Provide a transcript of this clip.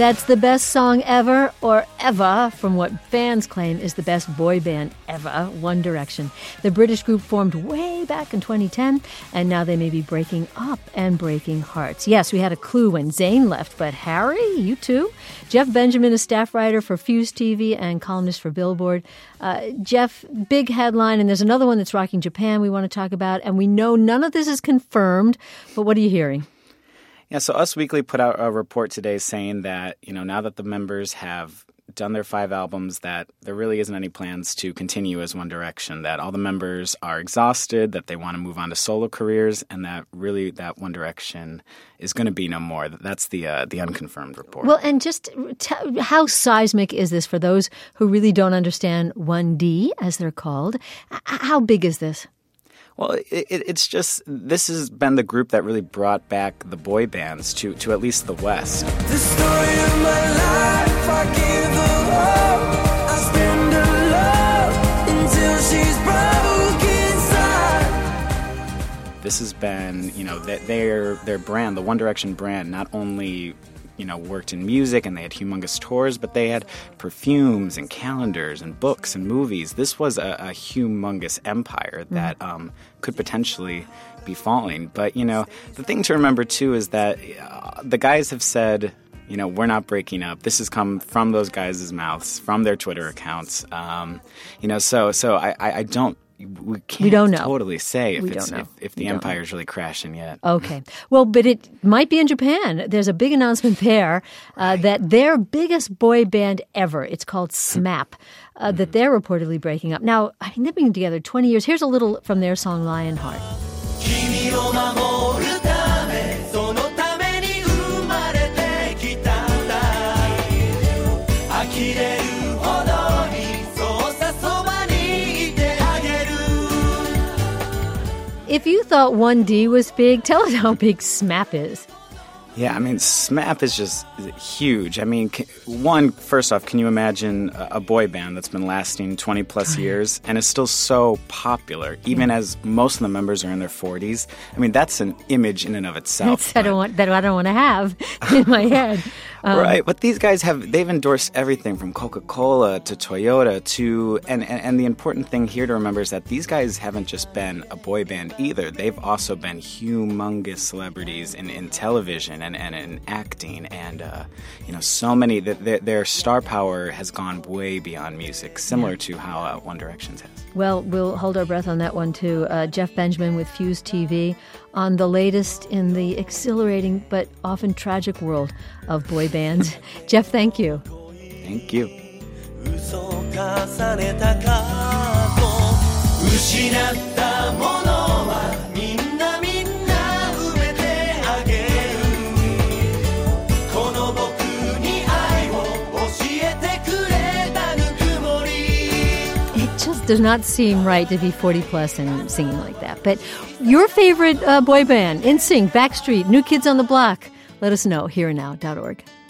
That's the best song ever or ever from what fans claim is the best boy band ever, One Direction. The British group formed way back in 2010, and now they may be breaking up and breaking hearts. Yes, we had a clue when Zayn left, but Harry, you too? Jeff Benjamin is staff writer for Fuse TV and columnist for Billboard. Jeff, big headline, and there's another one that's rocking Japan we want to talk about, and we know none of this is confirmed, but what are you hearing? Yeah, so Us Weekly put out a report today saying that, now that the members have done their 5 albums, that there really isn't any plans to continue as One Direction, that all the members are exhausted, that they want to move on to solo careers, and that really that One Direction is going to be no more. That's the unconfirmed report. Well, and just how seismic is this for those who really don't understand 1D, as they're called? How big is this? Well, it's just, this has been the group that really brought back the boy bands to at least the West. The story of my life, I give her up. I spend her love until she's broke inside. This has been, their brand, the One Direction brand, not only worked in music and they had humongous tours, but they had perfumes and calendars and books and movies. This was a humongous empire that could potentially be falling. But, the thing to remember, too, is that the guys have said, we're not breaking up. This has come from those guys' mouths, from their Twitter accounts. So I don't. We don't know. Totally say if the empire is really crashing yet. Okay. Well, but it might be in Japan. There's a big announcement there that their biggest boy band ever, it's called SMAP, that they're reportedly breaking up. Now, they've been together 20 years. Here's a little from their song Lionheart. If you thought 1D was big, tell us how big SMAP is. Yeah, SMAP is just huge. First off, can you imagine a boy band that's been lasting 20 plus years and is still so popular, even as most of the members are in their 40s? That's an image in and of itself. That I don't want to have in my head. Right, but these guys they've endorsed everything from Coca-Cola to Toyota to, and the important thing here to remember is that these guys haven't just been a boy band either. They've also been humongous celebrities in television and in acting, and so many that their star power has gone way beyond music, similar to how One Direction's has. Well, we'll hold our breath on that one too. Jeff Benjamin with Fuse TV on the latest in the exhilarating but often tragic world of boy bands. Jeff, thank you. Thank you. Does not seem right to be 40 plus and singing like that. But your favorite boy band, NSYNC, Backstreet, New Kids on the Block, let us know, hereynow.org.